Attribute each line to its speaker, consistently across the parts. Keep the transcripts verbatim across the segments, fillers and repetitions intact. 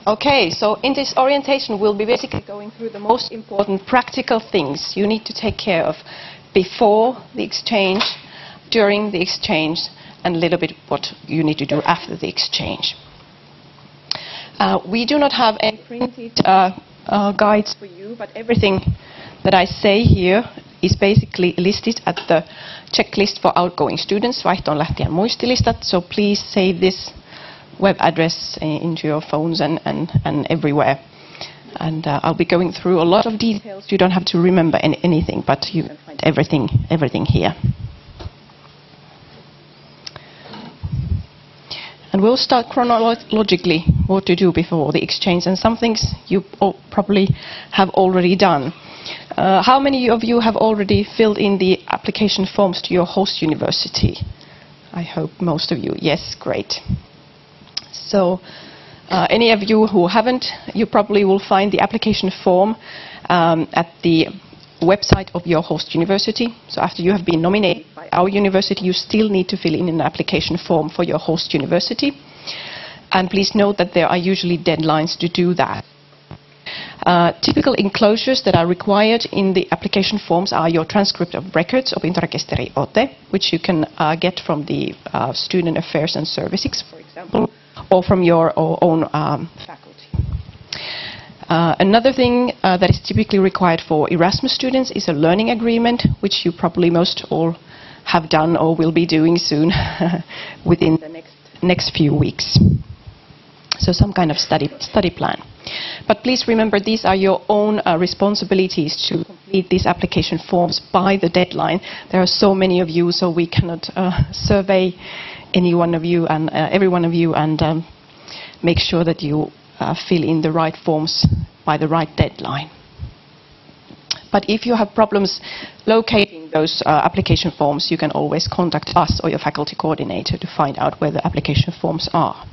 Speaker 1: Okay, so in this orientation we'll be basically going through the most important practical things you need to take care of before the exchange, during the exchange, and a little bit what you need to do after the exchange. Uh, we do not have any printed uh, uh, guides for you, but everything that I say here is basically listed at the checklist for outgoing students, vaihtoon lähtien muistilistat, so please save this web address into your phones and, and, and everywhere. And uh, I'll be going through a lot of details. You don't have to remember any, anything, but you can find everything, everything here. And we'll start chronologically what to do before the exchange, and some things you all probably have already done. Uh, how many of you have already filled in the application forms to your host university? I hope most of you. Yes, great. So uh, any of you who haven't, you probably will find the application form um, at the website of your host university. So after you have been nominated by our university, you still need to fill in an application form for your host university. And please note that there are usually deadlines to do that. Uh, typical enclosures that are required in the application forms are your transcript of records, opintorekisteri O T E, which you can uh, get from the uh, Student Affairs and Services, for example, or from your own um, faculty. Uh, another thing uh, that is typically required for Erasmus students is a learning agreement, which you probably most all have done or will be doing soon within the next, next few weeks. So some kind of study, study plan. But please remember, these are your own uh, responsibilities to complete these application forms by the deadline. There are so many of you, so we cannot uh, survey any one of you and uh, every one of you and um, make sure that you uh, fill in the right forms by the right deadline. But if you have problems locating those uh, application forms, you can always contact us or your faculty coordinator to find out where the application forms are.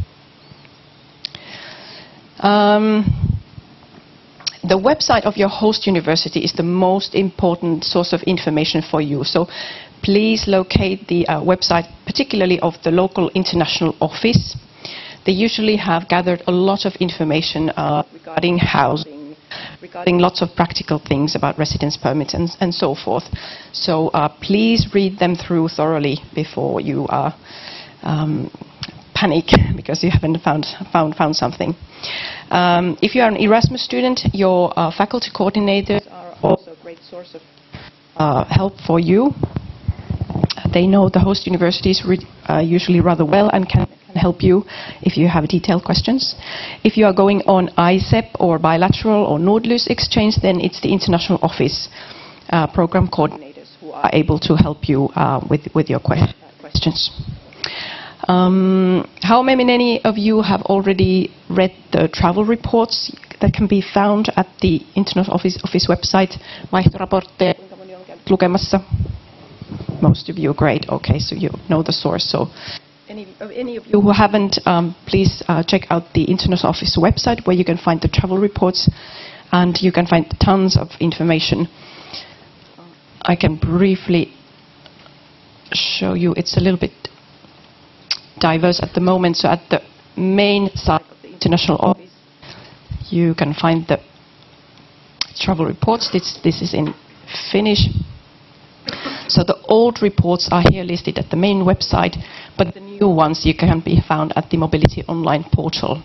Speaker 1: Um, the website of your host university is the most important source of information for you. So please locate the uh, website, particularly of the local international office. They usually have gathered a lot of information uh, regarding housing, regarding lots of practical things about residence permits and, and so forth. So uh, please read them through thoroughly before you uh, um, panic because you haven't found, found, found something. Um, if you are an Erasmus student, your uh, faculty coordinators are also a great source of uh, help for you. They know the host universities re uh, usually rather well and can, can help you if you have detailed questions. If you are going on I S E P or bilateral or Nordlys exchange, then it's the international office uh, program coordinators who are able to help you uh, with, with your que questions. Um, how many of you have already read the travel reports that can be found at the international office, office website? Vaihtoraportteja, kuinka moni on käynyt lukemassa? Most of you, great. Okay, so you know the source. So any, any of you who haven't, um, please uh, check out the international office website where you can find the travel reports and you can find tons of information. I can briefly show you. It's a little bit diverse at the moment. So at the main side of the international office, you can find the travel reports. This, this is in Finnish. So the old reports are here listed at the main website, but the new ones you can be found at the Mobility Online portal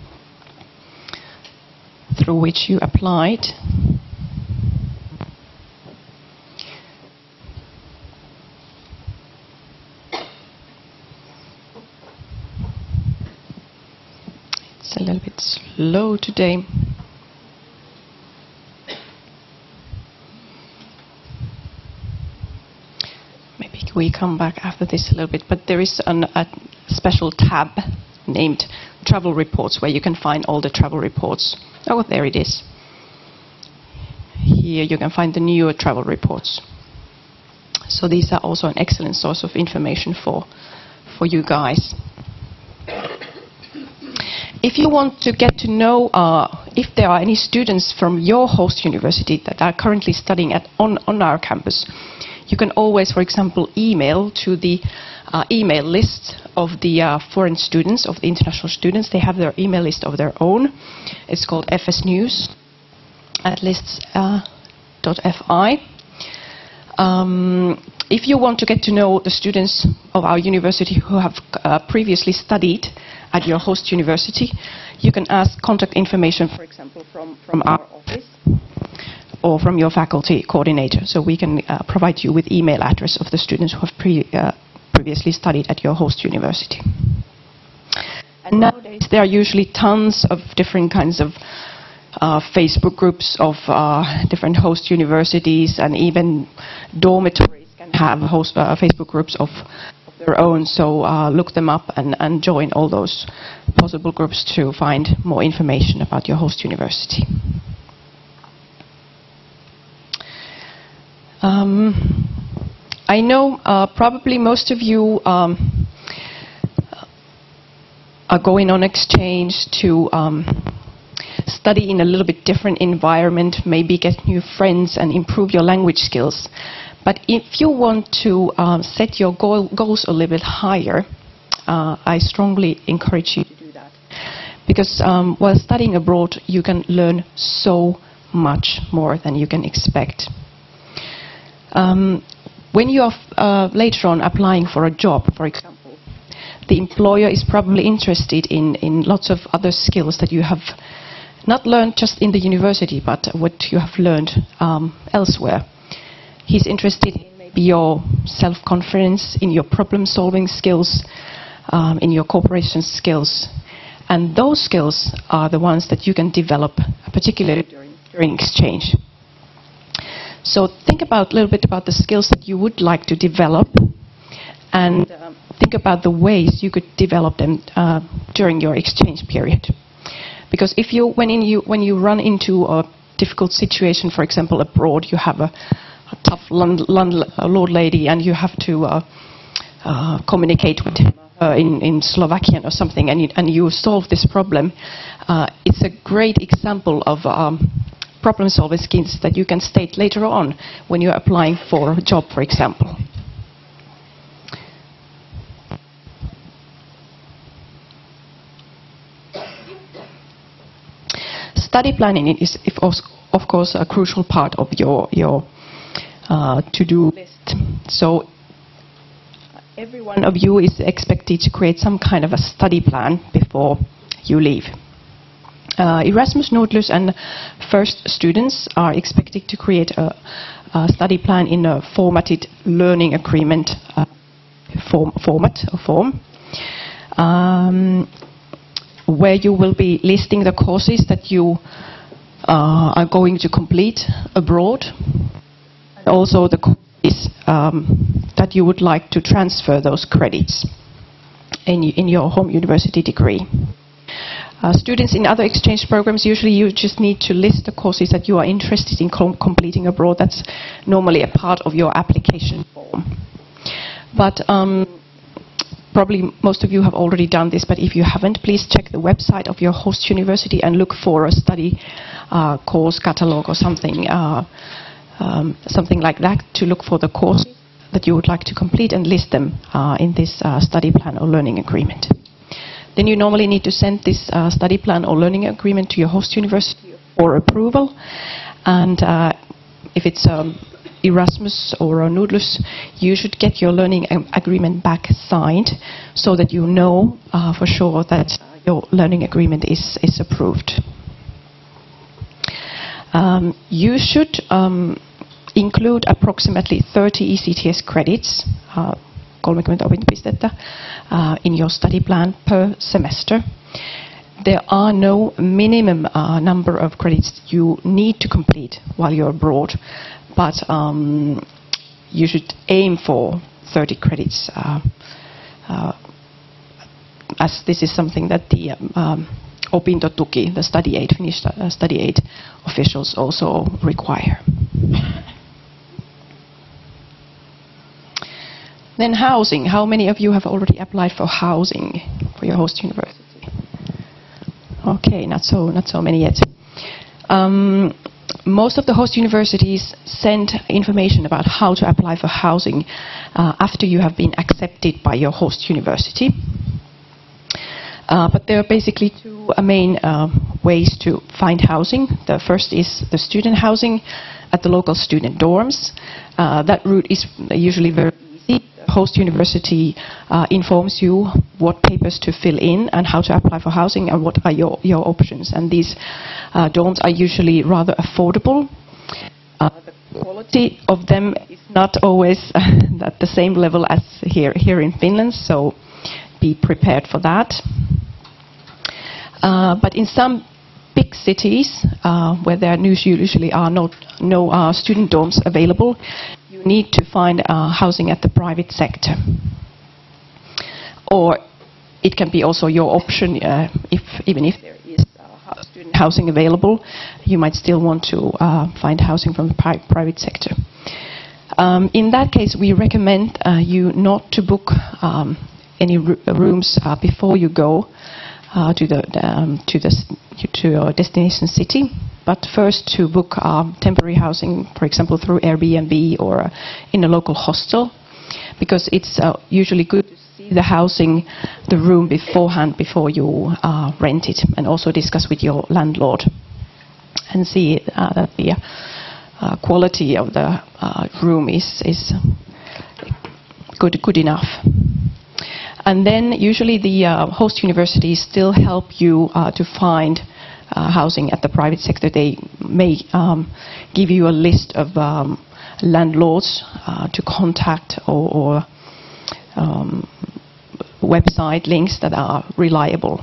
Speaker 1: through which you applied. It's a little bit slow today. We come back after this a little bit, but there is an, a special tab named Travel Reports where you can find all the travel reports. Oh, there it is. Here you can find the newer travel reports. So these are also an excellent source of information for, for you guys. If you want to get to know uh, if there are any students from your host university that are currently studying at, on, on our campus, You can always, for example, email to the uh, email list of the uh, foreign students, of the international students. They have their email list of their own. It's called F S News at lists dot F I. Um, if you want to get to know the students of our university who have uh, previously studied at your host university, you can ask contact information, for example, from, from our office or from your faculty coordinator. So we can uh, provide you with email address of the students who have pre, uh, previously studied at your host university. And nowadays there are usually tons of different kinds of uh, Facebook groups of uh, different host universities, and even dormitories can have host, uh, Facebook groups of their own, so uh, look them up and, and join all those possible groups to find more information about your host university. Um, I know uh, probably most of you um, are going on exchange to um, study in a little bit different environment, maybe get new friends and improve your language skills. But if you want to um, set your goal, goals a little bit higher, uh, I strongly encourage you to do that. Because um, while studying abroad, you can learn so much more than you can expect. Um, when you are uh, later on applying for a job, for example, the employer is probably interested in, in lots of other skills that you have not learned just in the university, but what you have learned um, elsewhere. He's interested in maybe your self-confidence, in your problem-solving skills, um, in your cooperation skills. And those skills are the ones that you can develop, particularly during, during exchange. So think about a little bit about the skills that you would like to develop, and um, think about the ways you could develop them uh, during your exchange period. Because if you, when, in you, when you run into a difficult situation, for example, abroad, you have a a tough landlord lady and you have to uh, uh, communicate with him uh, in, in Slovakian or something, and you, and you solve this problem, uh, it's a great example of um, problem-solving skills that you can state later on when you're applying for a job, for example. Study planning is, of course, a crucial part of your, your Uh, to-do list. So every one of you is expected to create some kind of a study plan before you leave. Uh, Erasmus Nautilus and first students are expected to create a, a study plan in a formatted learning agreement uh, form, format or form, um, where you will be listing the courses that you uh, are going to complete abroad. Also the courses um, that you would like to transfer those credits in, in your home university degree. Uh, students in other exchange programs, usually you just need to list the courses that you are interested in com completing abroad. That's normally a part of your application form. But um, probably most of you have already done this, but if you haven't, please check the website of your host university and look for a study uh, course catalog or something. Uh, Um, something like that, to look for the courses that you would like to complete and list them uh, in this uh, study plan or learning agreement. Then you normally need to send this uh, study plan or learning agreement to your host university for approval. And uh, if it's um, Erasmus or a Nautilus, you should get your learning agreement back signed so that you know uh, for sure that your learning agreement is, is approved. Um, you should um, include approximately thirty E C T S credits, uh, kolmekymmentä opintopistettä, uh, in your study plan per semester. There are no minimum uh, number of credits you need to complete while you're abroad, but um, you should aim for thirty credits, uh, uh, as this is something that the um, opintotuki, the study aid, Finnish uh, study aid officials also require. Then housing. How many of you have already applied for housing for your host university? Okay, not so not so many yet. Um, most of the host universities send information about how to apply for housing uh, after you have been accepted by your host university. Uh, but there are basically two uh, main uh, ways to find housing. The first is the student housing at the local student dorms. Uh, that route is usually very easy. The host university uh, informs you what papers to fill in and how to apply for housing and what are your, your options. And these uh, dorms are usually rather affordable. Uh, the quality of them is not always at the same level as here, here in Finland, so be prepared for that. Uh, but in some big cities, uh, where there usually are no, no uh, student dorms available, you need to find uh, housing at the private sector. Or it can be also your option, uh, if, even if there is uh, student housing available, you might still want to uh, find housing from the pri private sector. Um, in that case, we recommend uh, you not to book um, any rooms uh, before you go Uh, to the um, to the to your destination city, but first to book um, temporary housing, for example, through Airbnb or uh, in a local hostel, because it's uh, usually good to see the housing, the room beforehand before you uh, rent it, and also discuss with your landlord and see uh, that the uh, quality of the uh, room is is good good enough. And then usually the uh, host universities still help you uh, to find uh, housing at the private sector. They may um, give you a list of um, landlords uh, to contact, or, or um, website links that are reliable.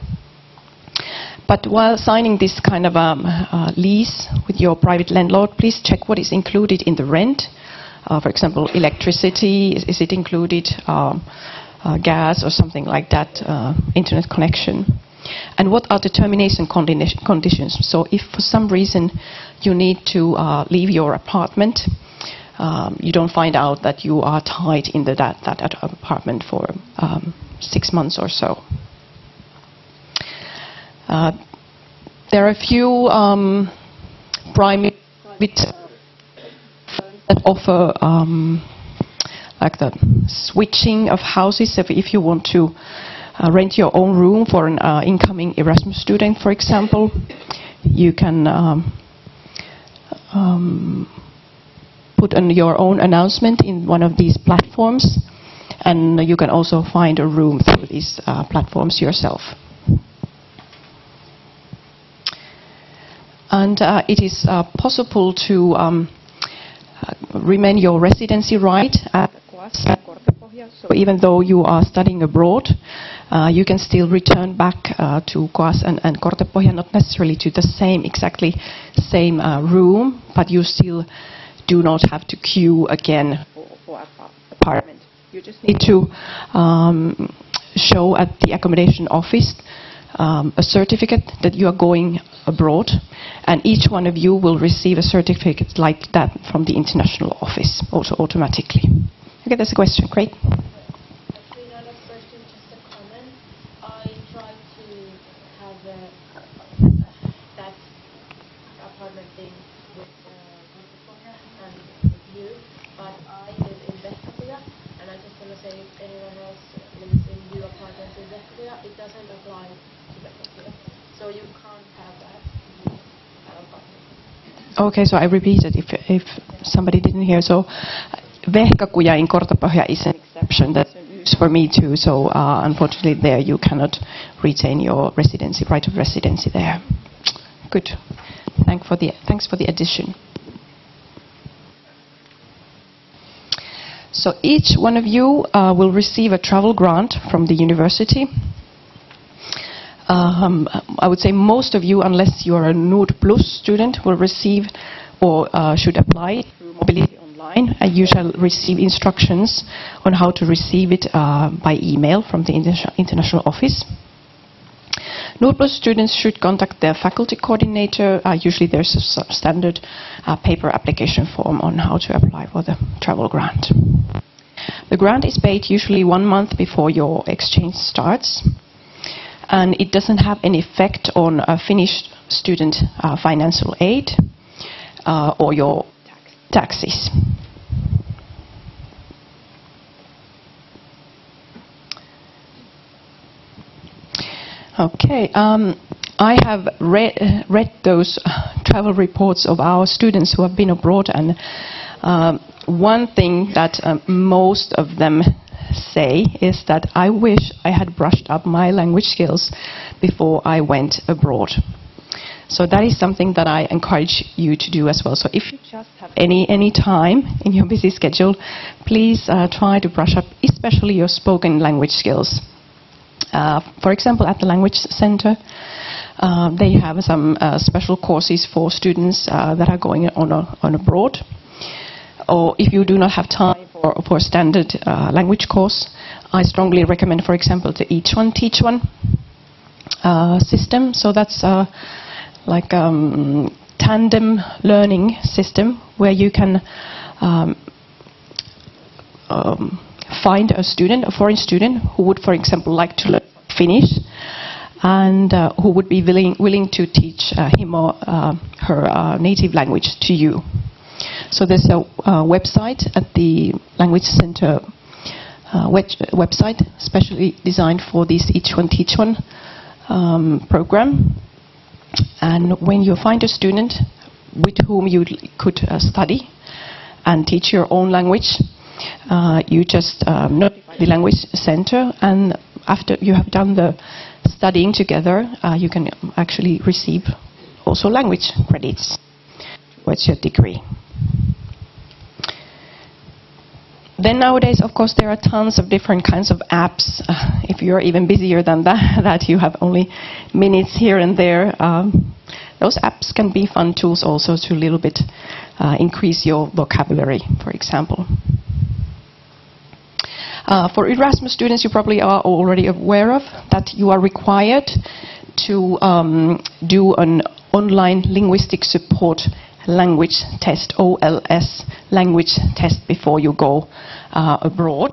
Speaker 1: But while signing this kind of um, uh, lease with your private landlord, please check what is included in the rent. Uh, for example, electricity, is, is it included? Um, Uh, gas or something like that, uh, internet connection. And what are the termination condi conditions? So if for some reason you need to uh, leave your apartment, um, you don't find out that you are tied in the, that, that apartment for um, six months or so. Uh, there are a few um, private firms that offer um, like the switching of houses. If, if you want to uh, rent your own room for an uh, incoming Erasmus student, for example, you can um, um, put on your own announcement in one of these platforms, and you can also find a room through these uh, platforms yourself. And uh, it is uh, possible to um, uh, remain your residency right at So even though you are studying abroad, uh, you can still return back uh, to Koas and, and Kortepohja, not necessarily to the same, exactly same uh, room, but you still do not have to queue again for, for apartment. You just need to um, show at the accommodation office um, a certificate that you are going abroad, and each one of you will receive a certificate like that from the international office, also automatically. Okay, that's a question. Great.
Speaker 2: Actually, not a question, just a comment. I tried to have a, that apartment thing with Kortepohja uh, and with you, but I live in Vehkapia, and I just want to say if anyone else lives in new apartments in Vehkapia, it doesn't apply to Vehkapia. So you can't have that if you have an apartment.
Speaker 1: Okay, so I repeated if, if somebody didn't hear. So Vehkakuja in Kortepohja is an exception. That's news for me too. So uh, unfortunately, there you cannot retain your residency, right of residency there. Good. Thank for the, thanks for the addition. So each one of you uh, will receive a travel grant from the university. Um, I would say most of you, unless you are a Nord Plus student, will receive or uh, should apply through Mobility Online. And you shall receive instructions on how to receive it uh, by email from the inter international office. Nord Plus students should contact their faculty coordinator. Uh, usually there's a standard uh, paper application form on how to apply for the travel grant. The grant is paid usually one month before your exchange starts, and it doesn't have any effect on uh, Finnish student uh, financial aid. uh, or your taxes. Okay, um, I have read, uh, read those uh, travel reports of our students who have been abroad, and uh, one thing that uh, most of them say is that I wish I had brushed up my language skills before I went abroad. So that is something that I encourage you to do as well. So if you just have any, any time in your busy schedule, please uh, try to brush up especially your spoken language skills. Uh, for example, at the Language Center, uh, they have some uh, special courses for students uh, that are going on, a, on abroad. Or if you do not have time for, for a standard uh, language course, I strongly recommend, for example, the Each One Teach One uh, system. So that's uh, like a um, tandem learning system where you can um, um, find a student, a foreign student, who would, for example, like to learn Finnish, and uh, who would be willing, willing to teach uh, him or uh, her uh, native language to you. So there's a uh, website at the Language Center uh, web website, specially designed for this Each One Teach One um, program. And when you find a student with whom you could uh, study and teach your own language, uh, you just um, notify the Language Center, and after you have done the studying together, uh, you can actually receive also language credits towards your degree. Then nowadays, of course, there are tons of different kinds of apps. Uh, if you're even busier than that, that you have only minutes here and there, um, those apps can be fun tools also to a little bit uh, increase your vocabulary, for example. Uh, for Erasmus students, you probably are already aware of that you are required to um, do an online linguistic support language test, O L S language test, before you go uh, abroad.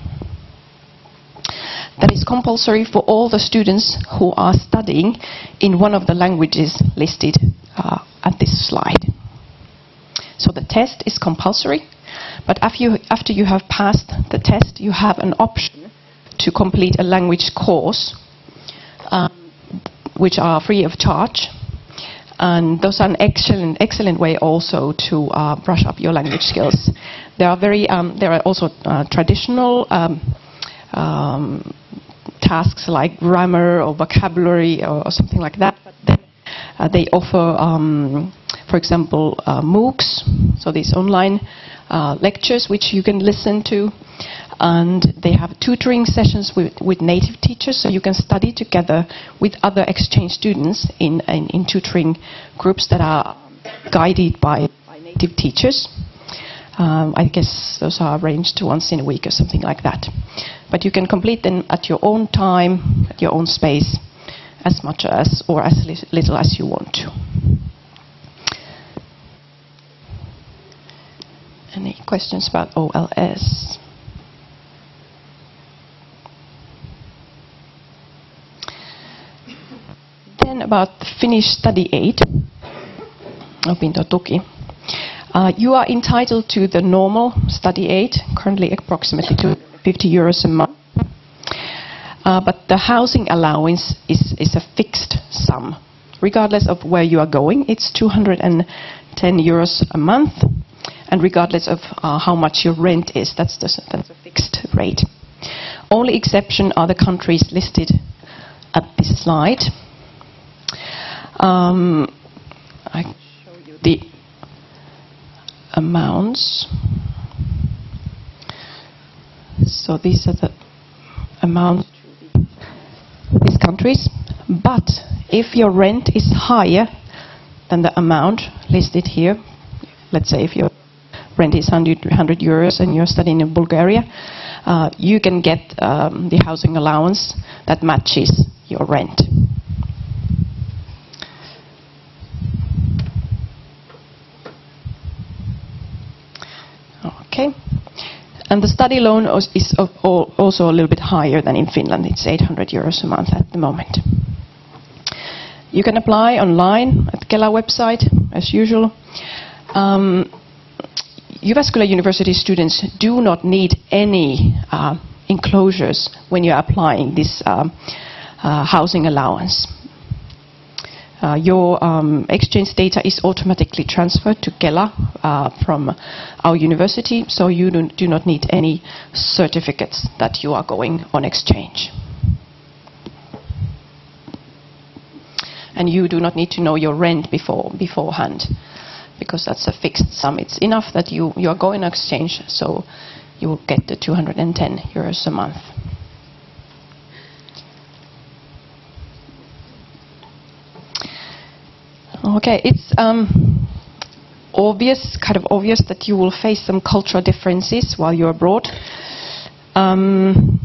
Speaker 1: That is compulsory for all the students who are studying in one of the languages listed uh, at this slide. So the test is compulsory, but after you, after you have passed the test, you have an option to complete a language course, um, which are free of charge. And those are an excellent, excellent way also to uh, brush up your language skills. There are very, um, there are also uh, traditional um, um, tasks like grammar or vocabulary or, or something like that. But then, uh, they offer, um, for example, uh, MOOCs, so these online uh, lectures which you can listen to. And they have tutoring sessions with, with native teachers, so you can study together with other exchange students in, in, in tutoring groups that are guided by, by native teachers. Um, I guess those are arranged once in a week or something like that. But you can complete them at your own time, at your own space, as much as or as li little as you want to. Any questions about O L S? Then about the Finnish study aid, opintotuki. Uh, you are entitled to the normal study aid, currently approximately two hundred fifty euros a month. Uh, but the housing allowance is, is a fixed sum. Regardless of where you are going, it's two hundred ten euros a month. And regardless of uh, how much your rent is, that's, the, that's a fixed rate. Only exception are the countries listed at this slide. Um, I can show you the amounts. So these are the amounts to these countries. But if your rent is higher than the amount listed here, let's say if your rent is one hundred euros and you're studying in Bulgaria, uh, you can get um, the housing allowance that matches your rent. Okay, and the study loan is also a little bit higher than in Finland. It's eight hundred euros a month at the moment. You can apply online at Kela website as usual, Um, Jyväskylä University students do not need any uh, enclosures when you're applying this um, uh, housing allowance. Uh, your um, exchange data is automatically transferred to Kela uh, from our university, so you do, do not need any certificates that you are going on exchange. And you do not need to know your rent before beforehand, because that's a fixed sum. It's enough that you, you are going on exchange, so you will get the two hundred ten euros a month. Okay, it's um, obvious, kind of obvious that you will face some cultural differences while you're abroad. Um,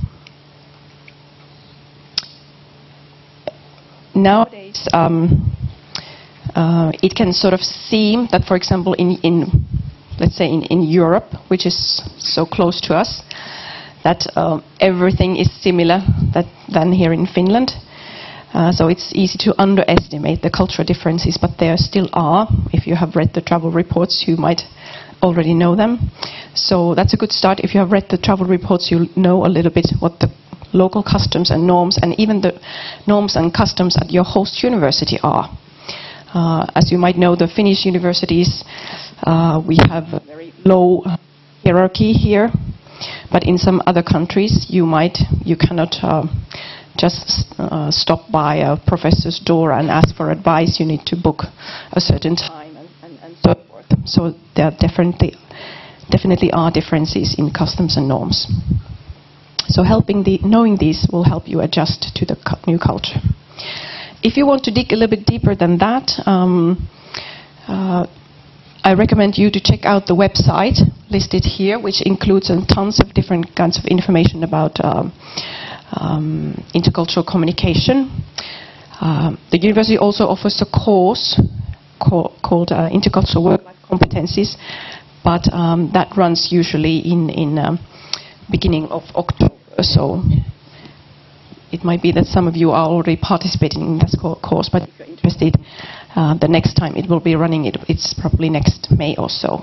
Speaker 1: nowadays, um, uh, it can sort of seem that, for example, in, in let's say in, in Europe, which is so close to us, that uh, everything is similar that, than here in Finland. Uh, so it's easy to underestimate the cultural differences, but there still are. If you have read the travel reports, you might already know them. So that's a good start. If you have read the travel reports, you'll know a little bit what the local customs and norms, and even the norms and customs at your host university are. Uh, as you might know, the Finnish universities, uh, we have a very low hierarchy here, but in some other countries, you might, you cannot uh, just uh, stop by a professor's door and ask for advice. You need to book a certain time and, and, and so forth. So there definitely, definitely are differences in customs and norms. So helping the, knowing these will help you adjust to the cu- new culture. If you want to dig a little bit deeper than that, um, uh, I recommend you to check out the website listed here, which includes uh, tons of different kinds of information about um, um, intercultural communication. Uh, the university also offers a course co- called uh, Intercultural Work-Life Competencies, but um, that runs usually in, in um, beginning of October. So it might be that some of you are already participating in this co- course, but if you're interested, uh, the next time it will be running, it, it's probably next May or so.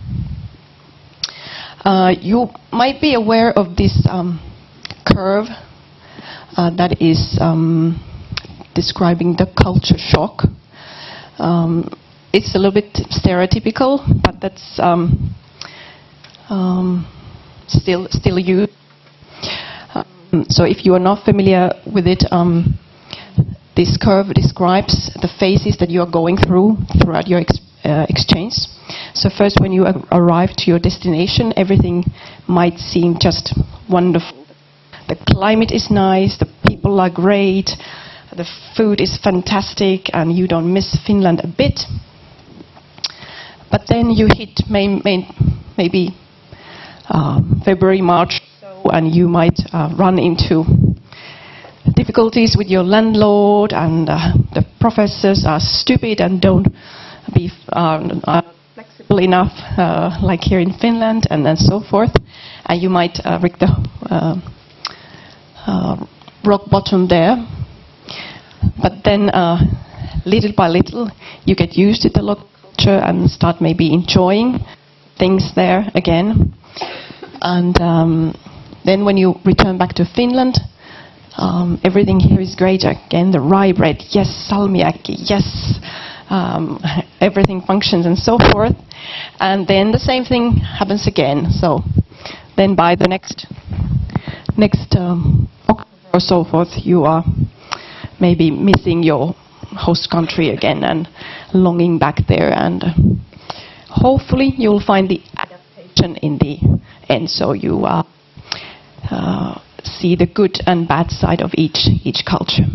Speaker 1: Uh, you might be aware of this um, curve uh, that is um, describing the culture shock. Um, it's a little bit stereotypical, but that's um, um, still still used. Um, so if you are not familiar with it, um, this curve describes the phases that you are going through throughout your ex- uh, exchange. So first, when you ar- arrive to your destination, everything might seem just wonderful. The climate is nice, the people are great, the food is fantastic, and you don't miss Finland a bit. But then you hit may, may, maybe um, February, March, and you might uh, run into difficulties with your landlord, and uh, the professors are stupid and don't be uh, are flexible enough, uh, like here in Finland, and then so forth. And you might uh, reach the uh, uh, rock bottom there. But then, uh, little by little, you get used to the local culture and start maybe enjoying things there again. And um, then when you return back to Finland, um, everything here is great again. The rye bread, yes, salmiakki, yes, um, everything functions and so forth. And then the same thing happens again. So then by the next next um, October or so forth, you are maybe missing your host country again and longing back there. And uh, hopefully you'll find the adaptation in the end, so you uh, uh, see the good and bad side of each each culture.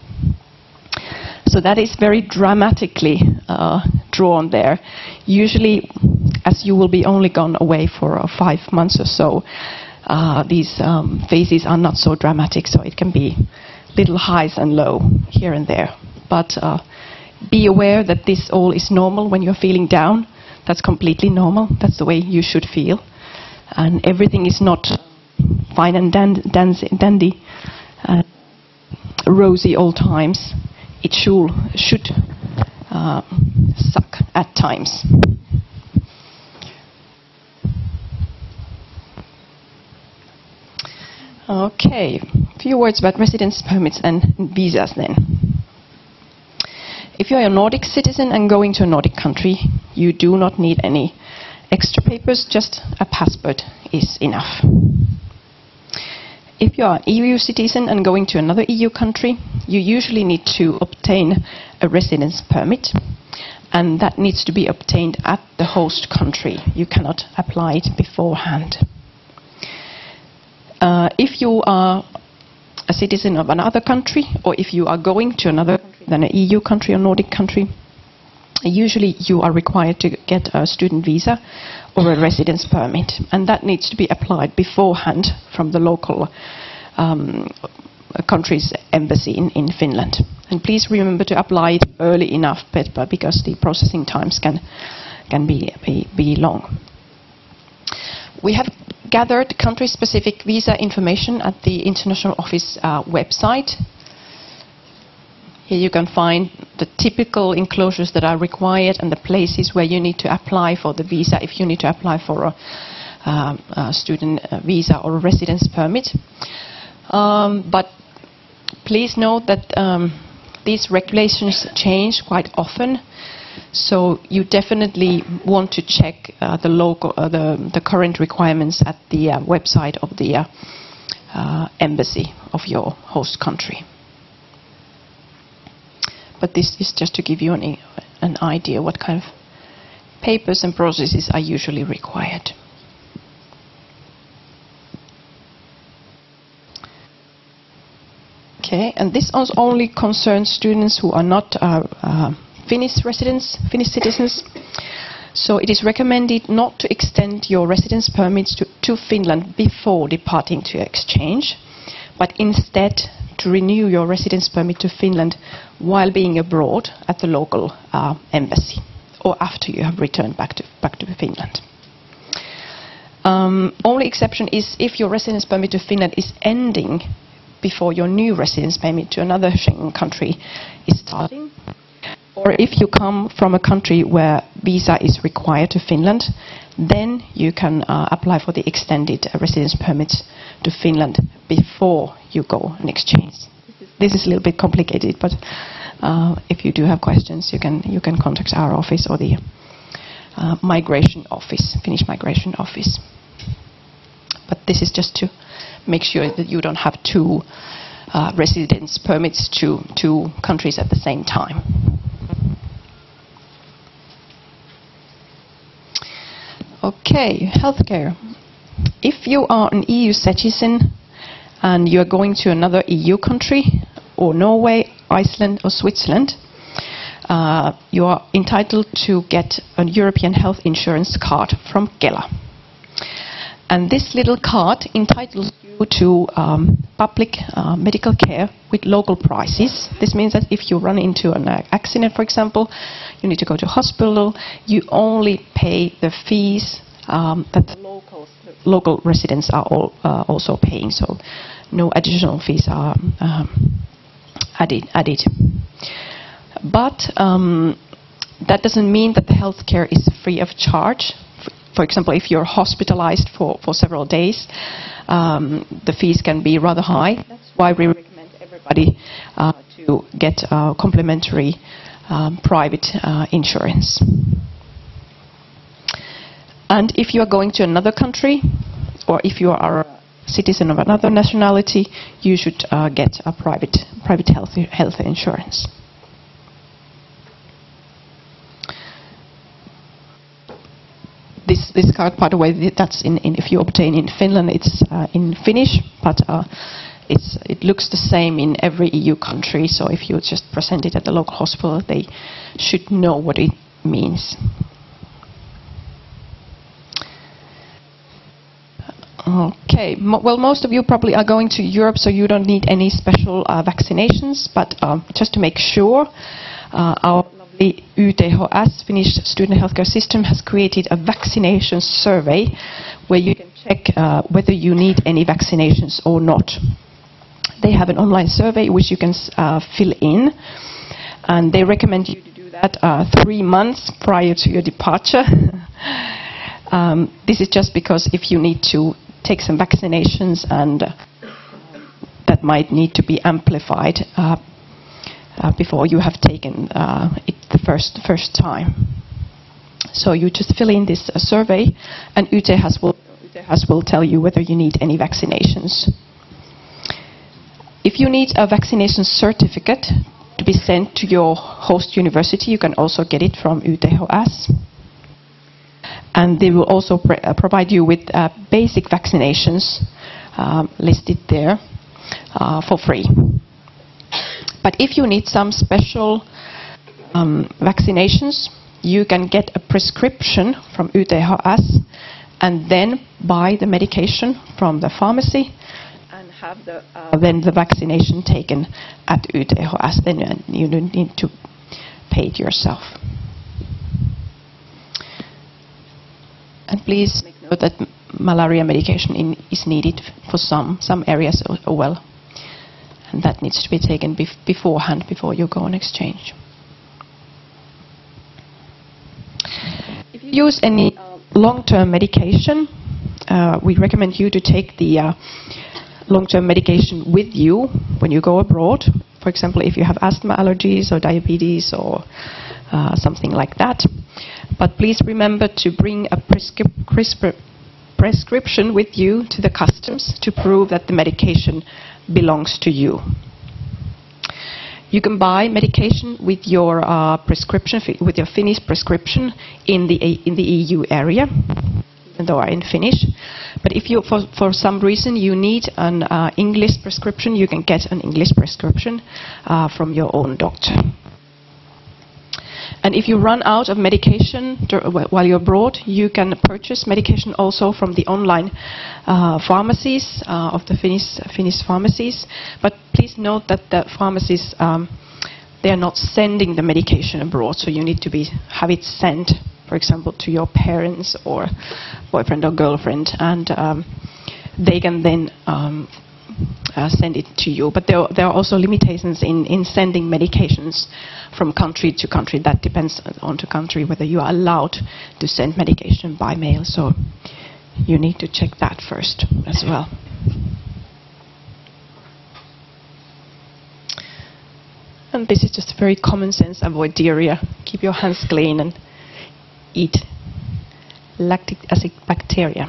Speaker 1: So that is very dramatically uh, drawn there. Usually, as you will be only gone away for uh, five months or so, uh, these um, phases are not so dramatic, so it can be little highs and low here and there. But uh, be aware that this all is normal when you're feeling down. That's completely normal. That's the way you should feel. And everything is not fine and dan- dandy, dandy uh, rosy all times. It should, should uh, suck at times. Okay, a few words about residence permits and visas then. If you are a Nordic citizen and going to a Nordic country, you do not need any extra papers, just a passport is enough. If you are an E U citizen and going to another E U country, you usually need to obtain a residence permit, and that needs to be obtained at the host country. You cannot apply it beforehand. Uh, if you are a citizen of another country, or if you are going to another country than an E U country or Nordic country, usually you are required to get a student visa or a residence permit, and that needs to be applied beforehand from the local um, country's embassy in, in Finland. And please remember to apply it early enough, but, but because the processing times can, can be, be, be long. We have gathered country-specific visa information at the International Office uh, website. Here you can find the typical enclosures that are required and the places where you need to apply for the visa if you need to apply for a, uh, a student visa or a residence permit. Um, but please note that um, these regulations change quite often, so you definitely want to check uh, the local, uh, the, the current requirements at the uh, website of the uh, uh, embassy of your host country. But this is just to give you an, an idea what kind of papers and processes are usually required. Okay, and this only concerns students who are not uh, uh, Finnish residents, Finnish citizens. So it is recommended not to extend your residence permits to, to Finland before departing to exchange, but instead to renew your residence permit to Finland while being abroad at the local uh, embassy, or after you have returned back to, back to Finland. Um, only exception is if your residence permit to Finland is ending before your new residence permit to another Schengen country is starting, or if you come from a country where visa is required to Finland, then you can uh, apply for the extended uh, residence permit to Finland before you go and exchange. This is a little bit complicated, but uh, if you do have questions, you can you can contact our office or the uh, migration office, Finnish migration office. But this is just to make sure that you don't have two uh, residence permits to two countries at the same time. Okay, healthcare. If you are an E U citizen and you are going to another E U country, or Norway, Iceland or Switzerland, uh, you are entitled to get a European health insurance card from Kela. And this little card entitles you to um, public uh, medical care with local prices. This means that if you run into an accident, for example, you need to go to hospital, you only pay the fees um, that the local, local residents are all, uh, also paying, so no additional fees are um, added, added. But um, that doesn't mean that the healthcare is free of charge. For example, if you're hospitalized for, for several days, um, the fees can be rather high. That's why we recommend everybody uh, to get uh, complimentary um, private uh, insurance. And if you are going to another country, or if you are a citizen of another nationality, you should uh, get a private, private health, health insurance. This, this card, by the way, that's in, in, if you obtain in Finland, it's uh, in Finnish, but uh, it's, it looks the same in every E U country, so if you just present it at the local hospital, they should know what it means. Okay, Mo well, most of you probably are going to Europe, so you don't need any special uh, vaccinations, but uh, just to make sure, uh, our the U T H S, Finnish Student Healthcare System, has created a vaccination survey where you can check uh, whether you need any vaccinations or not. They have an online survey which you can uh, fill in, and they recommend you to do that uh, three months prior to your departure. um, this is just because if you need to take some vaccinations and uh, might need to be amplified uh, uh, before you have taken uh, it the first, first time. So you just fill in this uh, survey, and U T H S will, U T H S will tell you whether you need any vaccinations. If you need a vaccination certificate to be sent to your host university, you can also get it from U T H S. And they will also pr uh, provide you with uh, basic vaccinations um, listed there uh, for free. But if you need some special um, vaccinations, you can get a prescription from U T H S and then buy the medication from the pharmacy and have the, uh, then the vaccination taken at U T H S. Then you don't need to pay it yourself. And please make note that malaria medication in, is needed for some, some areas as well. And that needs to be taken bef beforehand, before you go on exchange. If you use any uh, long-term medication, uh, we recommend you to take the uh, long-term medication with you when you go abroad. For example, if you have asthma, allergies, or diabetes, or uh, something like that. But please remember to bring a prescri prescri prescription with you to the customs to prove that the medication belongs to you. You can buy medication with your uh, prescription, with your Finnish prescription in the in the E U area, even though are in Finnish. But if you, for, for some reason, you need an uh, English prescription, you can get an English prescription uh, from your own doctor. And if you run out of medication while you're abroad, you can purchase medication also from the online uh, pharmacies, uh, of the Finnish, Finnish pharmacies. But please note that the pharmacies, um, they are not sending the medication abroad, so you need to be, have it sent, for example, to your parents or boyfriend or girlfriend, and um, they can then um, Uh, send it to you. But there, there are also limitations in, in sending medications from country to country. That depends on the country whether you are allowed to send medication by mail. So you need to check that first as well. And this is just very common sense. Avoid diarrhea. Keep your hands clean and eat lactic acid bacteria.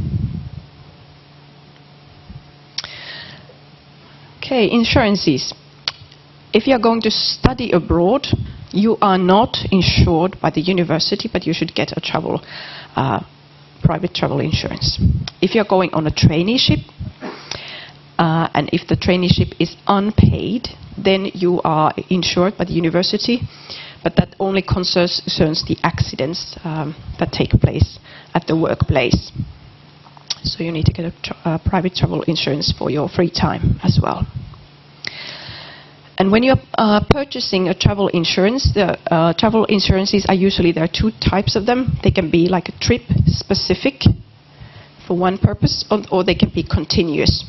Speaker 1: Okay, insurances. If you are going to study abroad, you are not insured by the university, but you should get a travel, uh, private travel insurance. If you are going on a traineeship, uh, and if the traineeship is unpaid, then you are insured by the university, but that only concerns, concerns the accidents um, that take place at the workplace. So you need to get a tra uh, private travel insurance for your free time as well. And when you're uh, purchasing a travel insurance, the uh, travel insurances are usually, there are two types of them. They can be like a trip specific for one purpose, or, or they can be continuous.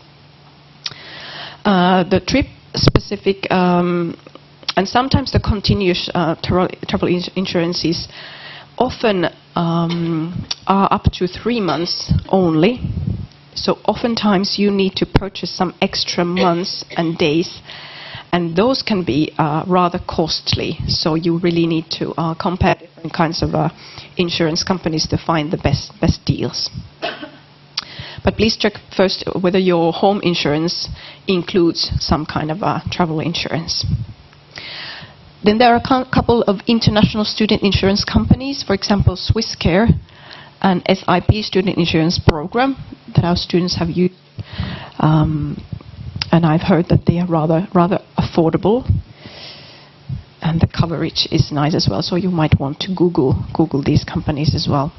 Speaker 1: Uh, the trip specific, um, and sometimes the continuous uh, tra travel ins insurances often um, are up to three months only. So oftentimes you need to purchase some extra months and days, and those can be uh, rather costly. So you really need to uh, compare different kinds of uh, insurance companies to find the best, best deals. But please check first whether your home insurance includes some kind of uh, travel insurance. Then there are a couple of international student insurance companies, for example, Swisscare and S I P Student Insurance Program, that our students have used. Um, and I've heard that they are rather, rather affordable. And the coverage is nice as well, so you might want to Google, Google these companies as well.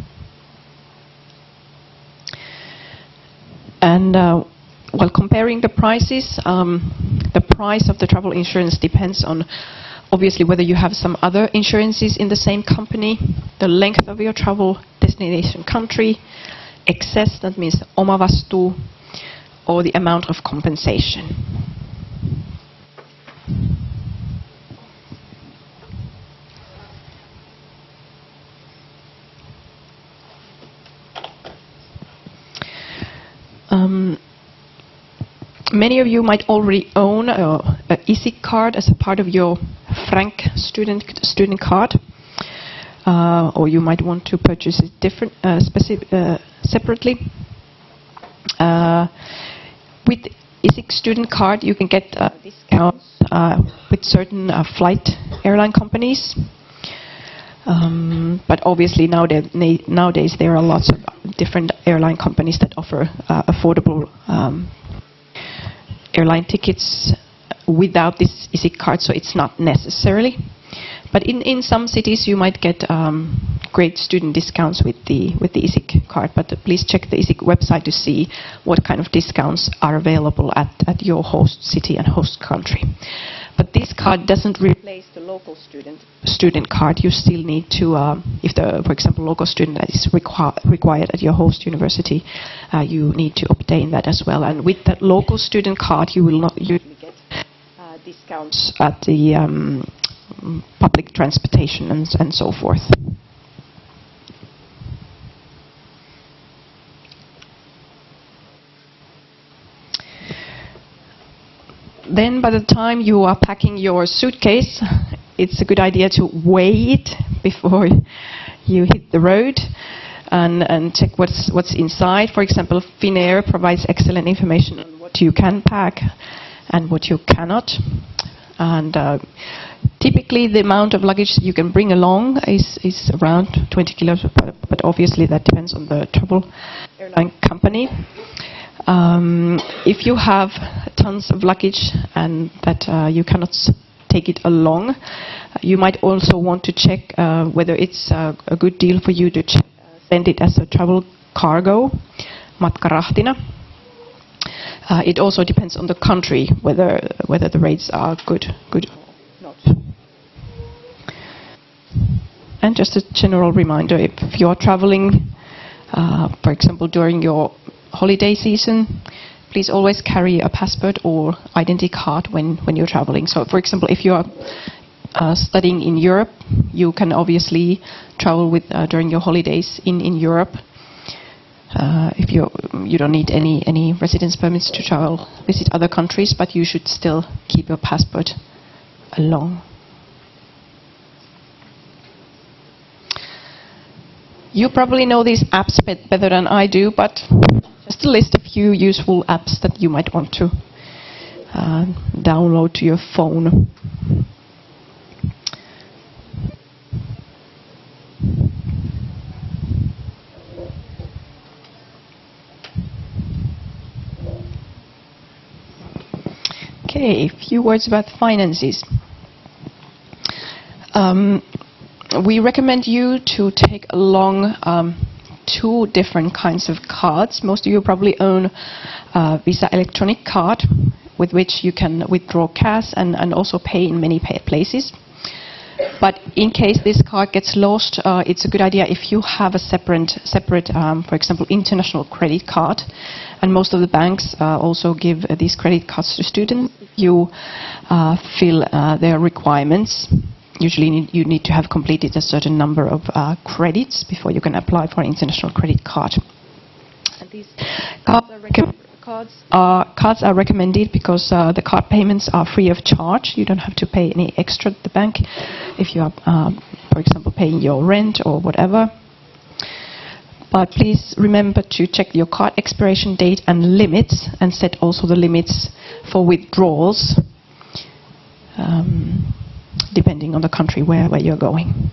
Speaker 1: And uh, while comparing the prices, um, the price of the travel insurance depends on obviously whether you have some other insurances in the same company, the length of your travel, destination country, excess, that means omavastuu, or the amount of compensation. Um, Many of you might already own a, a EasyC card as a part of your Frank student student card, uh, or you might want to purchase it different, uh, specific, uh, separately. Uh, with EasyC student card, you can get uh, discounts uh, with certain uh, flight airline companies. Um, but obviously nowadays, nowadays there are lots of different airline companies that offer uh, affordable um, airline tickets without this EasyC card, so it's not necessarily. But in, in some cities you might get um, great student discounts with the with the EasyC card. But uh, please check the EasyC website to see what kind of discounts are available at, at your host city and host country. But this card doesn't replace the local student student card. You still need to, uh, if the, for example, local student is requ required at your host university, uh, you need to obtain that as well. And with that local student card, you will not usually get uh, discounts at the um, public transportation and, and so forth. Then by the time you are packing your suitcase, it's a good idea to weigh it before you hit the road and, and check what's, what's inside. For example, Finnair provides excellent information on what you can pack and what you cannot. And uh, typically the amount of luggage you can bring along is, is around twenty kilos, but, but obviously that depends on the travel airline company. Um, if you have tons of luggage and that uh, you cannot take it along, uh, you might also want to check uh, whether it's uh, a good deal for you to check, uh, send it as a travel cargo, matkarahtina. Uh, it also depends on the country whether whether the rates are good, good or not. And just a general reminder: if you are traveling, uh, for example, during your holiday season, please always carry a passport or identity card when, when you're traveling. So, for example, if you are uh, studying in Europe, you can obviously travel with uh, during your holidays in, in Europe. Uh, if you you don't need any any residence permits to travel, visit other countries, but you should still keep your passport along. You probably know these apps a bit better than I do, but just to list a few useful apps that you might want to uh, download to your phone. Okay, a few words about finances. Um, we recommend you to take along um, two different kinds of cards. Most of you probably own a Visa electronic card with which you can withdraw cash and, and also pay in many pay places. But in case this card gets lost, uh, it's a good idea if you have a separate, separate um, for example, international credit card. And most of the banks uh, also give uh, these credit cards to students. If you uh, fill uh, their requirements, usually need, you need to have completed a certain number of uh, credits before you can apply for an international credit card. And these cards are, cards are, cards are recommended because uh, the card payments are free of charge. You don't have to pay any extra at the bank if you are, um, for example, paying your rent or whatever. But please remember to check your card expiration date and limits, and set also the limits for withdrawals, um, depending on the country where, where you're going.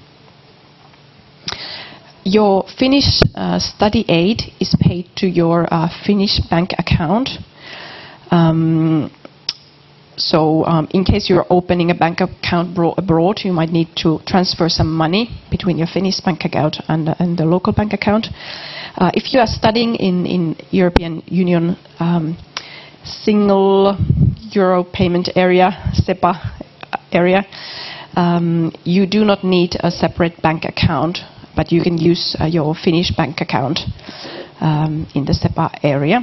Speaker 1: Your Finnish uh, study aid is paid to your uh, Finnish bank account. Um, so um, in case you're opening a bank account abroad, you might need to transfer some money between your Finnish bank account and, uh, and the local bank account. Uh, if you are studying in, in European Union um, single euro payment area, SEPA area, um, you do not need a separate bank account, but you can use uh, your Finnish bank account um, in the SEPA area.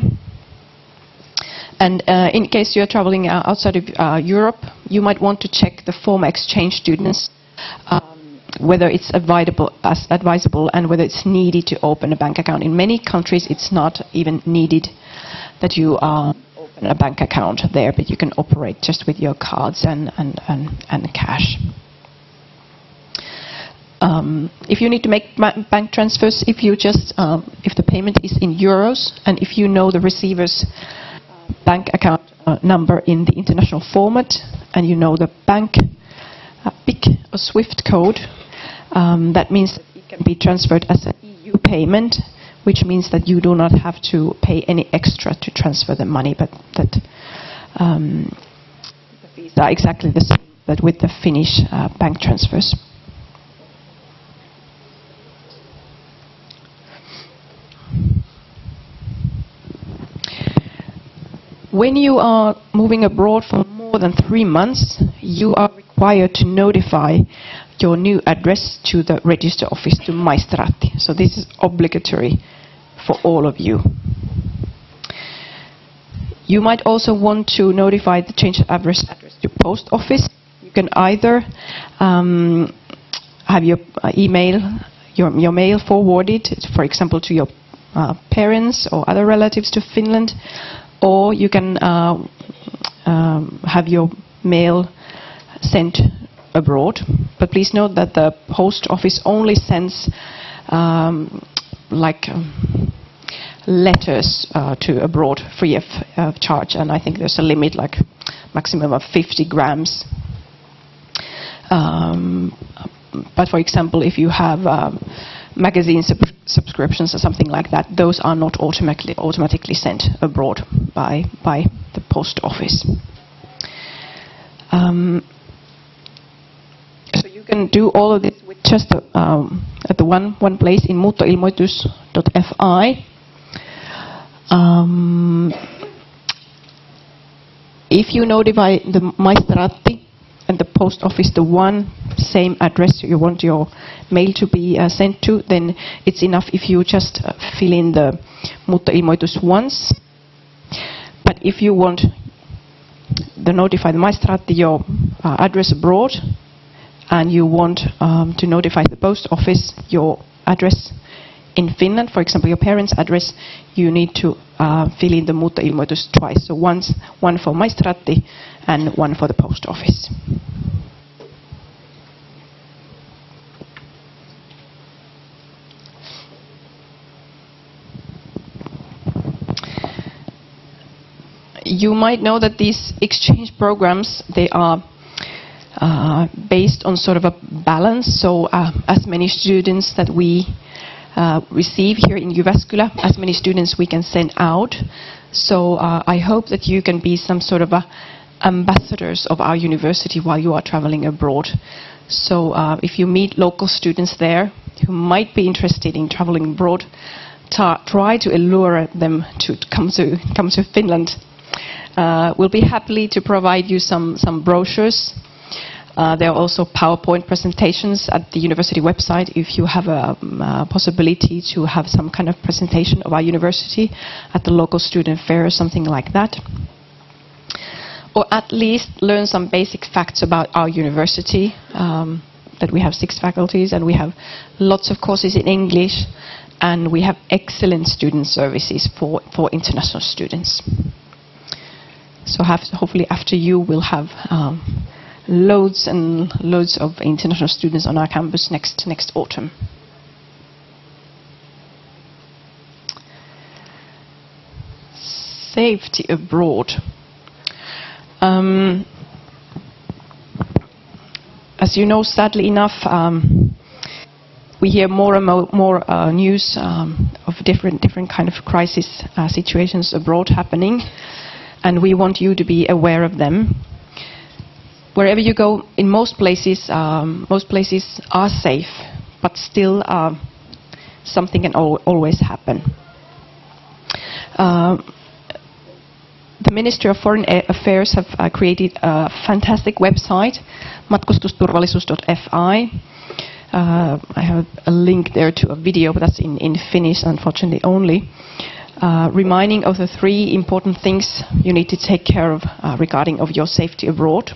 Speaker 1: And uh, in case you're traveling uh, outside of uh, Europe, you might want to check the former exchange students, um, whether it's advisable, as advisable and whether it's needed to open a bank account. In many countries, it's not even needed that you uh, open open a bank account there, but you can operate just with your cards and, and, and, and cash. Um, if you need to make bank transfers, if you just um, if the payment is in euros, and if you know the receiver's bank account uh, number in the international format, and you know the bank uh, B I C or SWIFT code, um, that means that it can be transferred as an E U payment, which means that you do not have to pay any extra to transfer the money, but that um, the fees are exactly the same but with the Finnish uh, bank transfers. When you are moving abroad for more than three months, you are required to notify your new address to the register office, to Maistraatti. So this is obligatory for all of you. You might also want to notify the change of address, address to post office. You can either um, have your uh, email, your, your mail forwarded, for example, to your uh, parents or other relatives to Finland, or you can uh, um, have your mail sent abroad. But please note that the post office only sends um, like um, letters uh, to abroad free of uh, charge, and I think there's a limit, like maximum of fifty grams. Um, but for example, if you have um, magazine sub subscriptions or something like that, those are not automatically automatically sent abroad by by the post office. Um, so you can do all of this with just the, um, at the one one place in muuttoilmoitus dot F I. Um, if you notify the Maistraatti and the post office the one same address you want your mail to be uh, sent to, then it's enough if you just uh, fill in the muuttoilmoitus once. But if you want the notify the Maistraatti your uh, address abroad, and you want um, to notify the post office your address in Finland, for example, your parents' address, you need to uh, fill in the muuttoilmoitus twice. So once, one for Maistraatti and one for the post office. You might know that these exchange programs, they are uh, based on sort of a balance. So uh, as many students that we Uh, receive here in Jyväskylä, as many students we can send out. So uh, I hope that you can be some sort of a ambassadors of our university while you are traveling abroad. So uh, if you meet local students there who might be interested in traveling abroad, try to allure them to come to come to Finland. Uh, we'll be happy to provide you some some brochures. Uh, there are also PowerPoint presentations at the university website if you have a um, uh, possibility to have some kind of presentation of our university at the local student fair or something like that. Or at least learn some basic facts about our university, um, that we have six faculties and we have lots of courses in English, and we have excellent student services for, for international students. So have, hopefully after you will have um, loads and loads of international students on our campus next next autumn. Safety abroad. Um, as you know, sadly enough, um, we hear more and more, more uh, news um, of different different kind of crisis uh, situations abroad happening, and we want you to be aware of them. Wherever you go, in most places, um, most places are safe, but still uh, something can al always happen. Uh, the Ministry of Foreign Affairs have uh, created a fantastic website, matkustusturvallisuus dot F I. Uh, I have a link there to a video, but that's in, in Finnish, unfortunately, only. Uh, reminding of the three important things you need to take care of uh, regarding of your safety abroad.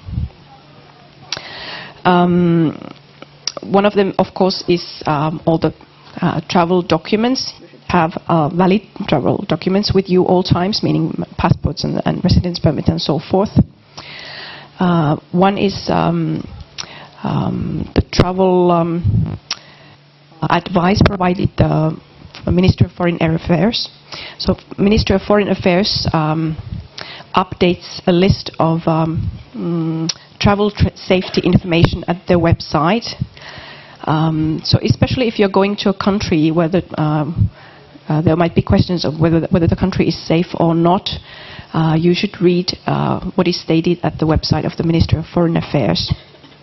Speaker 1: Um, one of them, of course, is um, all the uh, travel documents. You should have uh, valid travel documents with you all times, meaning passports and, and residence permit and so forth. Uh, one is um, um, the travel um, advice provided the Ministry of Foreign Affairs. So Ministry of Foreign Affairs um, updates a list of um, mm, travel tra safety information at their website. Um, so especially if you're going to a country where the, um, uh, there might be questions of whether the, whether the country is safe or not, uh, you should read uh, what is stated at the website of the Ministry of Foreign Affairs.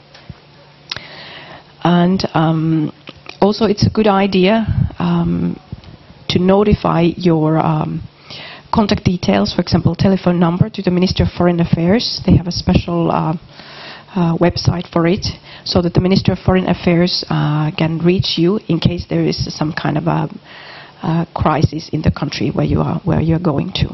Speaker 1: And um, also it's a good idea um, to notify your um, contact details, for example, telephone number, to the Ministry of Foreign Affairs. They have a special uh, uh, website for it, so that the Ministry of Foreign Affairs uh, can reach you in case there is some kind of a, a crisis in the country where you are, where you are going to.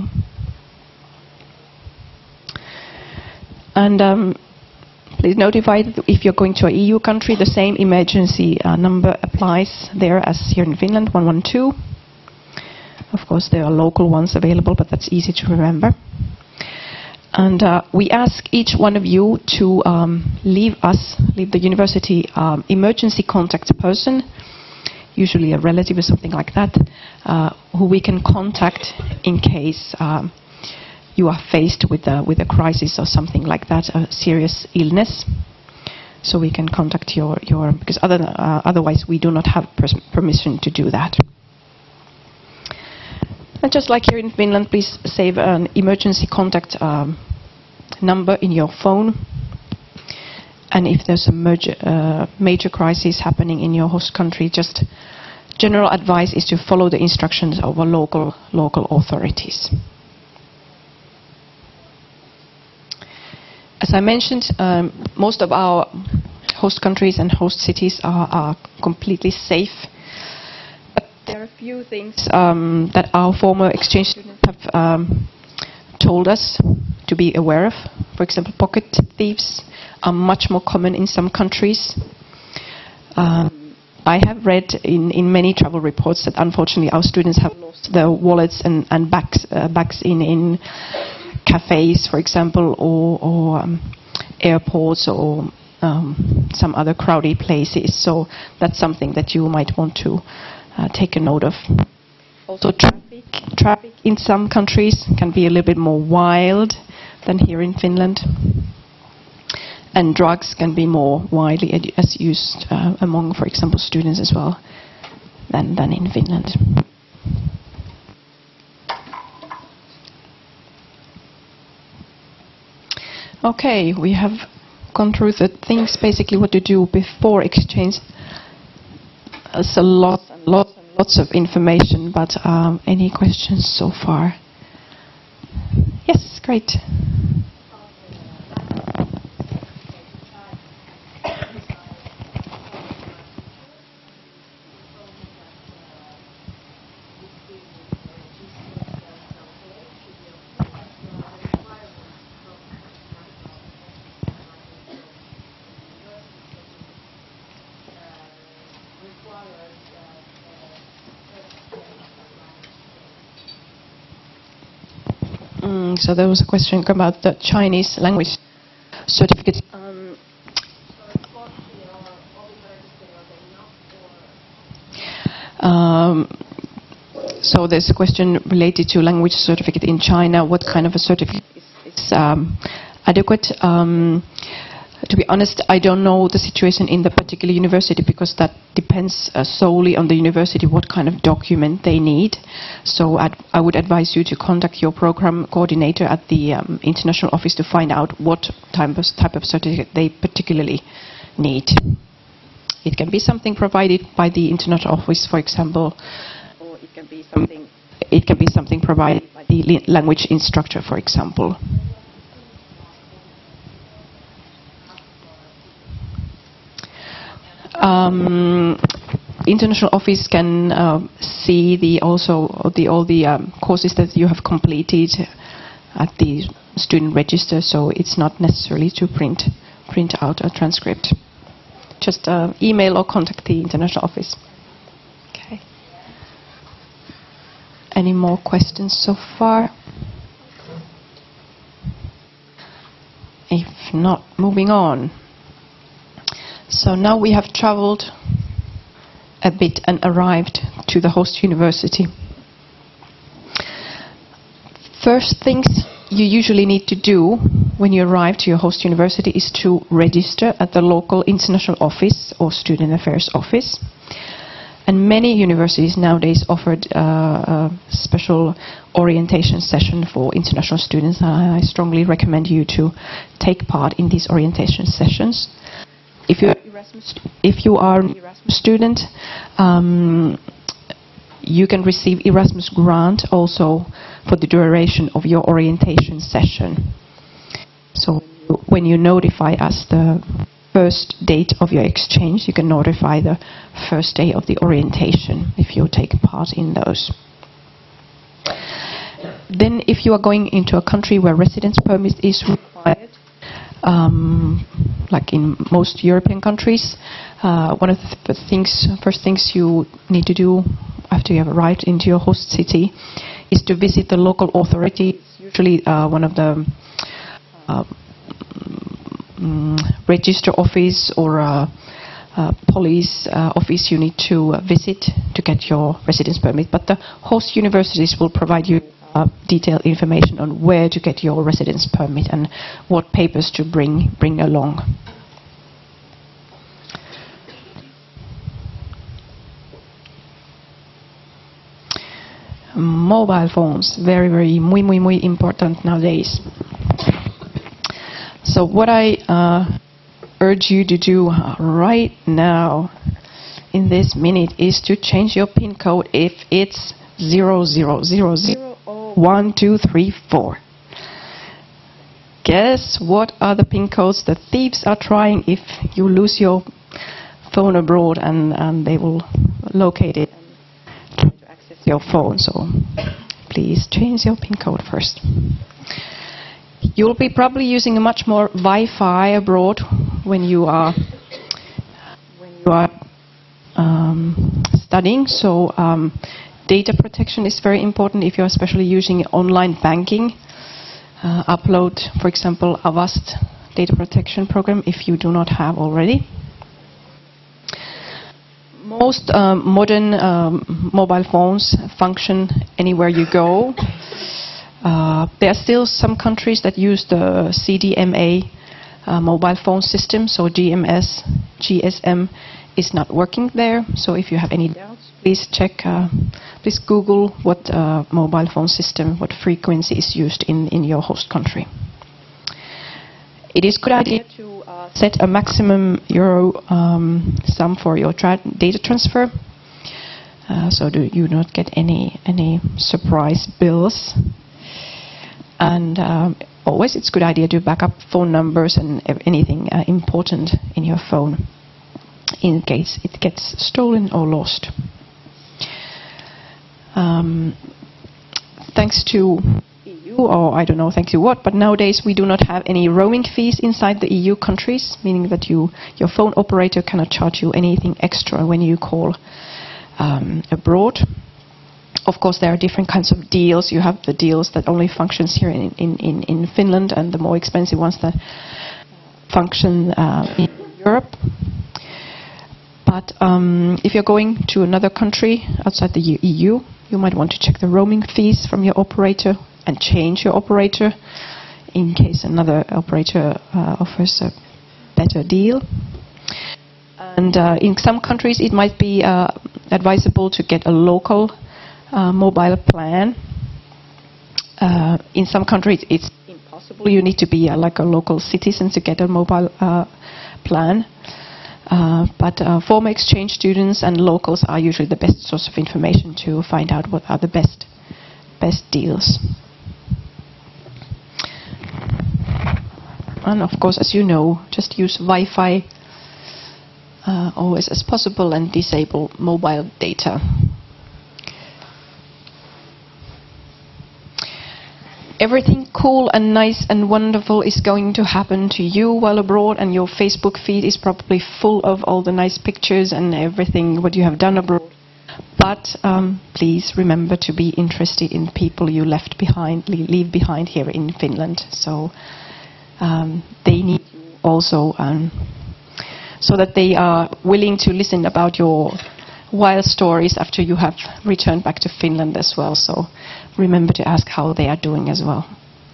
Speaker 1: And um, please notify that if you're going to an E U country, the same emergency uh, number applies there as here in Finland, one one two. Of course, there are local ones available, but that's easy to remember. And uh, we ask each one of you to um, leave us, leave the university um, emergency contact person, usually a relative or something like that, uh, who we can contact in case um, you are faced with a, with a crisis or something like that, a serious illness. So we can contact your, your because other, uh, otherwise we do not have permission to do that. And just like here in Finland, please save an emergency contact um, number in your phone. And if there's a major, uh, major crisis happening in your host country, just general advice is to follow the instructions of our local, local authorities. As I mentioned, um, most of our host countries and host cities are, are completely safe. There are a few things um, that our former exchange students have um, told us to be aware of. For example, pocket thieves are much more common in some countries. Um, I have read in, in many travel reports that unfortunately our students have lost their wallets and, and bags, uh, bags in, in cafes, for example, or, or um, airports or um, some other crowded places. So that's something that you might want to Uh, take a note of. Also, traffic. Traffic in some countries can be a little bit more wild than here in Finland. And drugs can be more widely as used uh, among, for example, students as well than, than in Finland. Okay, we have gone through the things, basically what to do before exchange. It's a lot and lots and lots of information, but um, any questions so far? Yes, great. Mm, so there was a question about the Chinese language certificate. Um, um, so there's a question related to language certificate in China. What kind of a certificate is, is um, adequate? Um, To be honest, I don't know the situation in the particular university because that depends uh, solely on the university what kind of document they need. So I'd, I would advise you to contact your program coordinator at the um, international office to find out what type of, type of certificate they particularly need. It can be something provided by the international office, for example, or it can be something, it can be something provided by the language instructor, for example. Um, international office can uh, see the also the all the um, courses that you have completed at the student register, so it's not necessary to print print out a transcript. Just uh, email or contact the international office. Okay. any more questions so far? If not, moving on. So now we have traveled a bit and arrived to the host university. First things you usually need to do when you arrive to your host university is to register at the local international office or student affairs office. And many universities nowadays offered uh, a special orientation session for international students. I strongly recommend you to take part in these orientation sessions. If you're, Erasmus, if you are an Erasmus student, um, you can receive Erasmus grant also for the duration of your orientation session. So when you notify us the first date of your exchange, you can notify the first day of the orientation if you take part in those. Then if you are going into a country where residence permit is required, um, like in most European countries, uh, one of the things, first things you need to do after you have arrived into your host city is to visit the local authority. It's usually uh, one of the uh, um, register office or uh, uh, police uh, office you need to uh, visit to get your residence permit. But the host universities will provide you uh, detailed information on where to get your residence permit and what papers to bring bring along. Mobile phones, very, very, muy, muy, muy important nowadays. So what I uh, urge you to do right now, in this minute, is to change your PIN code if it's zero zero zero zero one two three four. Guess what other PIN codes the thieves are trying if you lose your phone abroad, and, and they will locate it and try to access your phone. So please change your PIN code first. You'll be probably using much more Wi-Fi abroad when you are when you are um, studying. So um, data protection is very important if you're especially using online banking. Uh, upload, for example, Avast data protection program if you do not have already. Most um, modern um, mobile phones function anywhere you go. Uh, there are still some countries that use the C D M A uh, mobile phone system, so G M S, G S M is not working there. So if you have any doubts, please check, uh, please Google what uh, mobile phone system, what frequency is used in, in your host country. It is a good idea to uh, set a maximum euro um, sum for your tra data transfer, uh, so do you not get any, any surprise bills. And um, always it's a good idea to back up phone numbers and anything uh, important in your phone in case it gets stolen or lost. Um, thanks to E U, or I don't know thanks to what, but nowadays we do not have any roaming fees inside the E U countries, meaning that you, your phone operator cannot charge you anything extra when you call um, abroad. Of course, there are different kinds of deals. You have the deals that only functions here in, in, in, in Finland, and the more expensive ones that function uh, in Europe. But um, if you're going to another country outside the E U, you might want to check the roaming fees from your operator and change your operator in case another operator uh, offers a better deal. And uh, in some countries, it might be uh, advisable to get a local Uh, mobile plan. Uh, in some countries it's impossible. You need to be uh, like a local citizen to get a mobile uh, plan. Uh, but uh, former exchange students and locals are usually the best source of information to find out what are the best best deals. And of course, as you know, just use Wi-Fi uh, always as possible and disable mobile data. Everything cool and nice and wonderful is going to happen to you while abroad, and your Facebook feed is probably full of all the nice pictures and everything what you have done abroad. But But um, please remember to be interested in people you left behind, leave behind here in Finland. So um, they need you also, um, so that they are willing to listen about your wild stories after you have returned back to Finland as well. So remember to ask how they are doing as well.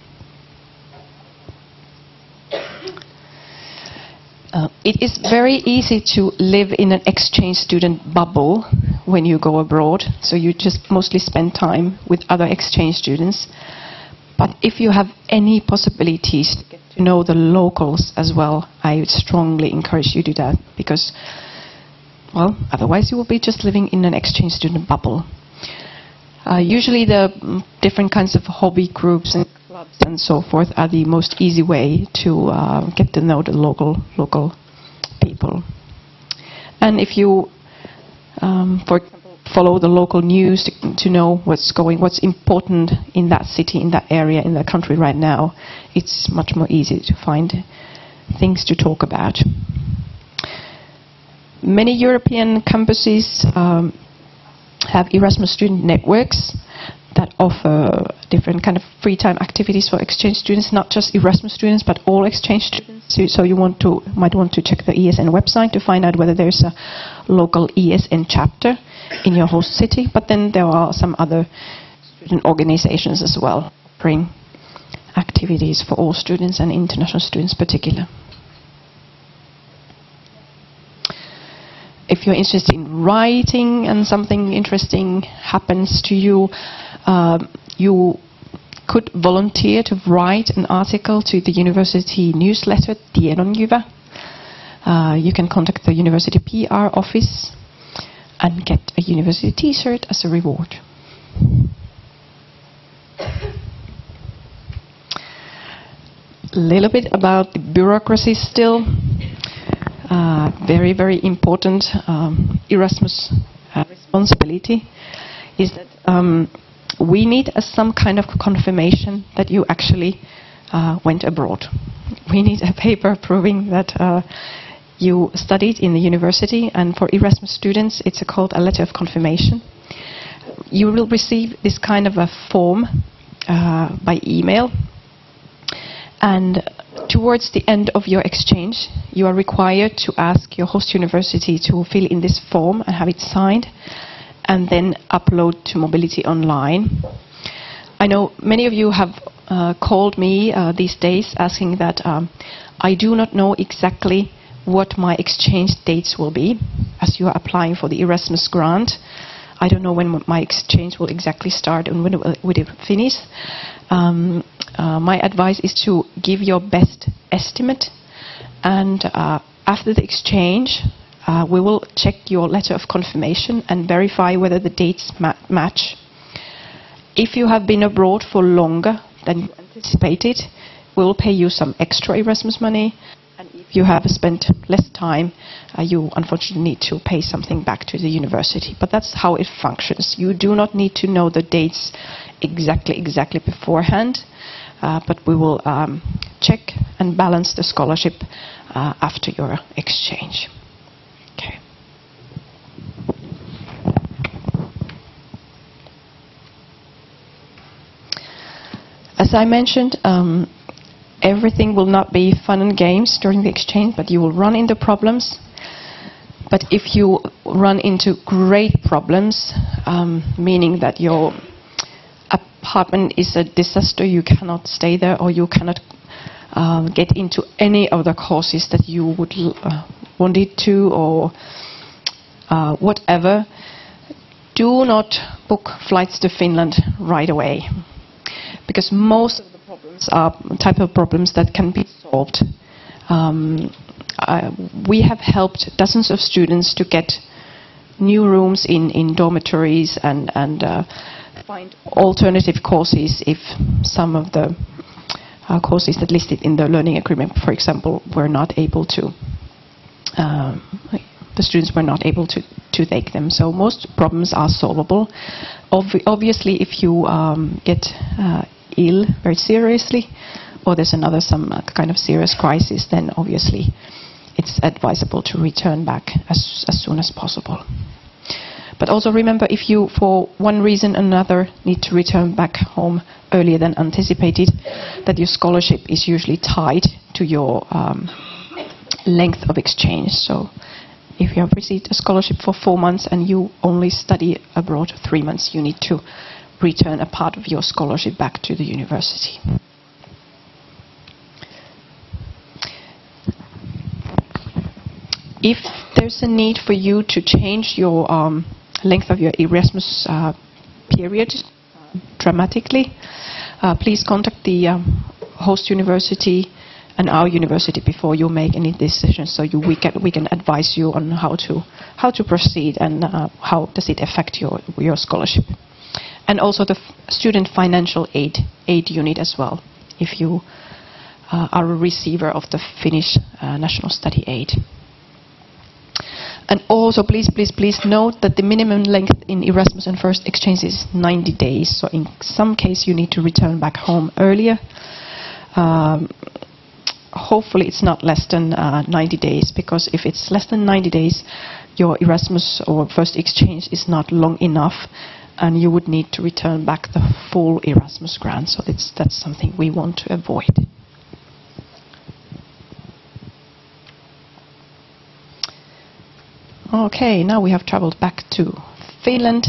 Speaker 1: Uh, it is very easy to live in an exchange student bubble when you go abroad, so you just mostly spend time with other exchange students. But if you have any possibilities to get to know the locals as well, I would strongly encourage you to do that, because, well, otherwise you will be just living in an exchange student bubble. Uh, usually the mm, different kinds of hobby groups and clubs and so forth are the most easy way to uh, get to know the local local people. And if you, um, for example, follow the local news to, to know what's going, what's important in that city, in that area, in that country right now, it's much more easy to find things to talk about. Many European campuses um, have Erasmus student networks that offer different kind of free time activities for exchange students, not just Erasmus students, but all exchange students. So, so you want to might want to check the E S N website to find out whether there's a local E S N chapter in your host city. But then there are some other student organizations as well, offering activities for all students and international students particular. If you're interested in writing and something interesting happens to you, uh, you could volunteer to write an article to the university newsletter, Tiedonjyvä. Uh, you can contact the university P R office and get a university t-shirt as a reward. A little bit about the bureaucracy still. Uh, very, very important um, Erasmus uh, responsibility is that um, we need uh, some kind of confirmation that you actually uh, went abroad. We need a paper proving that uh, you studied in the university, and for Erasmus students it's called a letter of confirmation. You will receive this kind of a form uh, by email, and towards the end of your exchange, you are required to ask your host university to fill in this form and have it signed, and then upload to Mobility Online. I know many of you have uh, called me uh, these days asking that um, I do not know exactly what my exchange dates will be, as you are applying for the Erasmus grant. I don't know when my exchange will exactly start and when it will, will it finish. Um, uh, my advice is to give your best estimate, and uh, after the exchange uh, we will check your letter of confirmation and verify whether the dates ma match. If you have been abroad for longer than you anticipated, we will pay you some extra Erasmus money, and if you have spent less time, uh, you unfortunately need to pay something back to the university. But that's how it functions. You do not need to know the dates exactly, exactly beforehand, uh, but we will um, check and balance the scholarship uh, after your exchange. Okay. As I mentioned, um, everything will not be fun and games during the exchange, but you will run into problems. But if you run into great problems, um, meaning that your apartment is a disaster, you cannot stay there, or you cannot um, get into any of the courses that you would uh, wanted to, or uh, whatever, do not book flights to Finland right away, because most of the problems are type of problems that can be solved. Um, uh, we have helped dozens of students to get new rooms in, in dormitories and, and uh, find alternative courses if some of the uh, courses that listed in the learning agreement, for example, were not able to, um, the students were not able to, to take them. So most problems are solvable. Ob- obviously, if you um, get uh, ill very seriously, or there's another some uh, kind of serious crisis, then obviously it's advisable to return back as, as soon as possible. But also remember, if you, for one reason or another, need to return back home earlier than anticipated, that your scholarship is usually tied to your um, length of exchange. So if you have received a scholarship for four months and you only study abroad three months, you need to return a part of your scholarship back to the university. If there's a need for you to change your um, length of your Erasmus uh, period uh, dramatically, uh, please contact the um, host university and our university before you make any decisions, so you, we can we can advise you on how to how to proceed and uh, how does it affect your your scholarship. And also the f student financial aid aid unit as well, if you uh, are a receiver of the Finnish uh, National Study Aid. And also, please, please, please note that the minimum length in Erasmus and First Exchange is ninety days. So in some case, you need to return back home earlier. Um, hopefully, it's not less than uh, ninety days, because if it's less than ninety days, your Erasmus or First Exchange is not long enough, and you would need to return back the full Erasmus grant. So that's, that's something we want to avoid. Okay, now we have traveled back to Finland,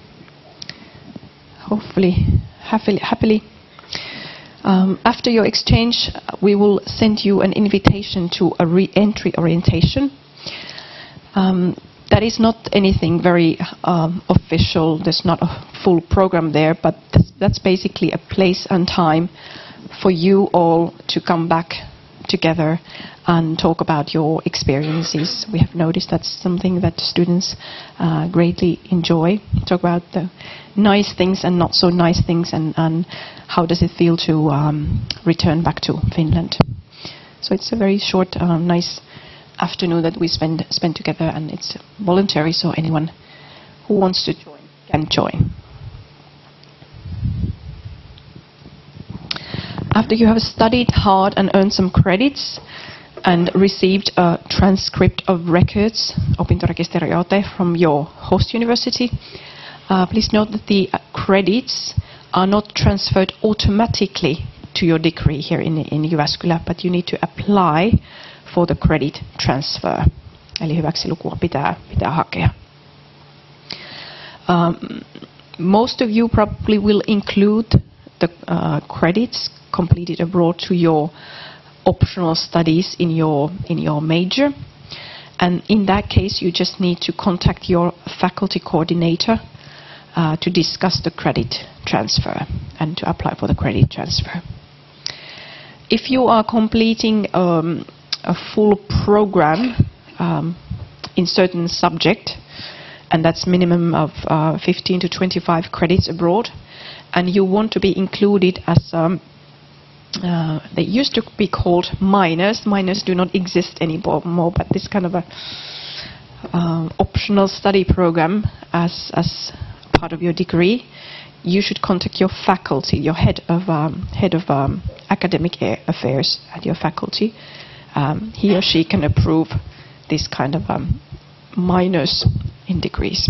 Speaker 1: hopefully happily. happily. Um, after your exchange, we will send you an invitation to a re-entry orientation. Um, that is not anything very um, official. There's not a full program there, but that's, that's basically a place and time for you all to come back together and talk about your experiences. We have noticed that's something that students uh, greatly enjoy. Talk about the nice things and not so nice things, and, and how does it feel to um, return back to Finland. So it's a very short, uh, nice afternoon that we spend, spend together, and it's voluntary, so anyone who wants to join can join. After you have studied hard and earned some credits and received a transcript of records, opintorekisteriote, from your host university, uh, please note that the uh, credits are not transferred automatically to your degree here in, in Jyväskylä, but you need to apply for the credit transfer. Eli hyväksi lukua pitää, pitää hakea. Um, most of you probably will include the uh, credits completed abroad to your optional studies in your in your major, and in that case you just need to contact your faculty coordinator uh, to discuss the credit transfer and to apply for the credit transfer. If you are completing um, a full program um, in certain subject, and that's minimum of uh, fifteen to twenty-five credits abroad, and you want to be included as um, Uh, they used to be called minors. Minors do not exist anymore, but this kind of a uh, optional study program as, as part of your degree, you should contact your faculty, your head of um, head of um, academic affairs at your faculty. Um, he or she can approve this kind of um, minors in degrees.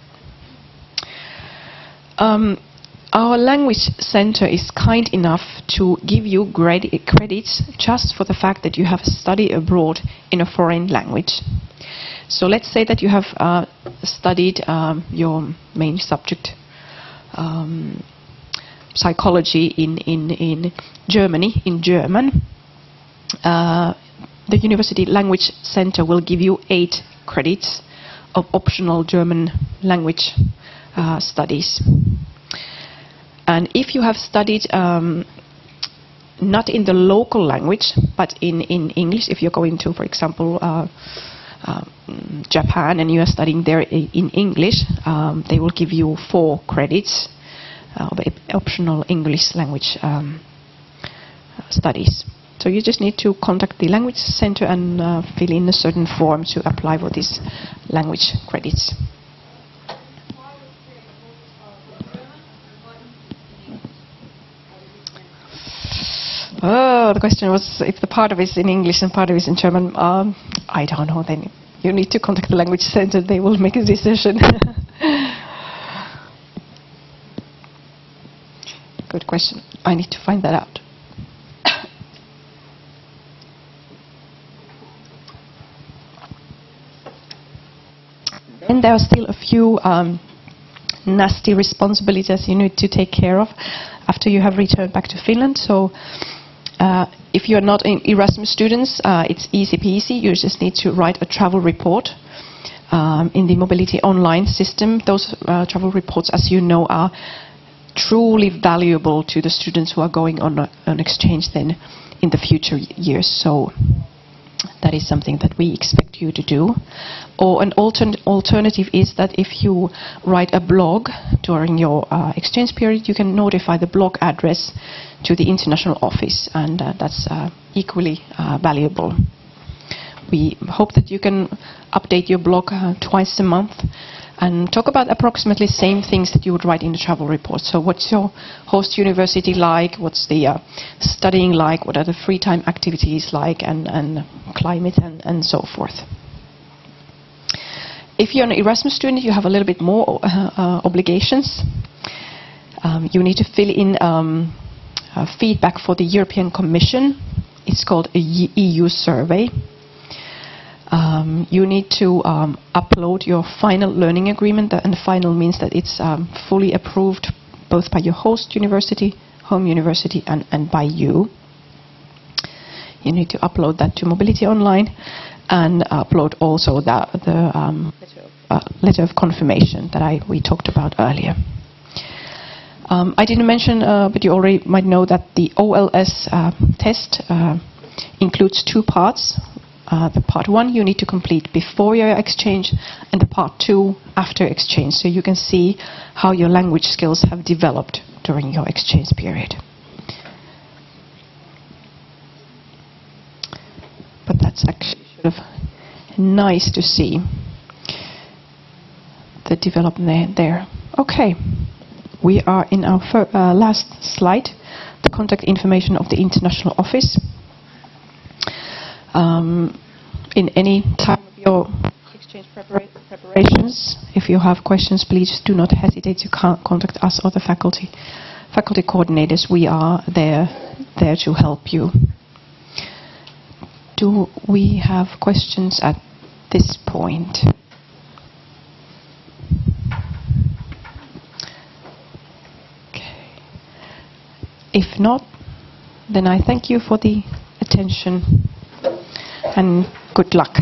Speaker 1: Um, Our language center is kind enough to give you grade credits just for the fact that you have studied abroad in a foreign language. So let's say that you have uh, studied um, your main subject, um, psychology, in, in, in Germany, in German. Uh, the University Language Center will give you eight credits of optional German language uh, studies. And if you have studied um, not in the local language, but in, in English, if you're going to, for example, uh, uh, Japan and you are studying there in English, um, they will give you four credits of optional English language um, studies. So you just need to contact the language center and uh, fill in a certain form to apply for these language credits. Oh, the question was if the part of it is in English and part of it is in German. Um, I don't know. Then you need to contact the language center. They will make a decision. Good question. I need to find that out. Then there are still a few um, nasty responsibilities you need to take care of after you have returned back to Finland. So uh, if you're not in Erasmus students, uh, it's easy peasy. You just need to write a travel report um, in the Mobility Online system. Those uh, travel reports, as you know, are truly valuable to the students who are going on a, an exchange then in the future years. So that is something that we expect you to do. Or an altern alternative is that if you write a blog during your uh, exchange period, you can notify the blog address to the international office, and uh, that's uh, equally uh, valuable. We hope that you can update your blog uh, twice a month and talk about approximately the same things that you would write in the travel report. So what's your host university like? What's the uh, studying like? What are the free time activities like? And, and climate and, and so forth. If you're an Erasmus student, you have a little bit more uh, uh, obligations. Um, you need to fill in um, uh, feedback for the European Commission. It's called a E U survey. Um, you need to um, upload your final learning agreement, and final means that it's um, fully approved both by your host university, home university, and, and by you. You need to upload that to Mobility Online and upload also the, the um, uh, letter of confirmation that I, we talked about earlier. Um, I didn't mention, uh, but you already might know that the O L S uh, test uh, includes two parts. Uh, the part one you need to complete before your exchange, and the part two after exchange, so you can see how your language skills have developed during your exchange period. But that's actually sort of nice to see the development there. Okay, we are in our fir uh, last slide, the contact information of the international office. Um, in any time of your exchange prepara preparations, if you have questions, please do not hesitate to con contact us or the faculty faculty coordinators. We are there there to help you. Do we have questions at this point? Okay. If not, then I thank you for the attention and good luck.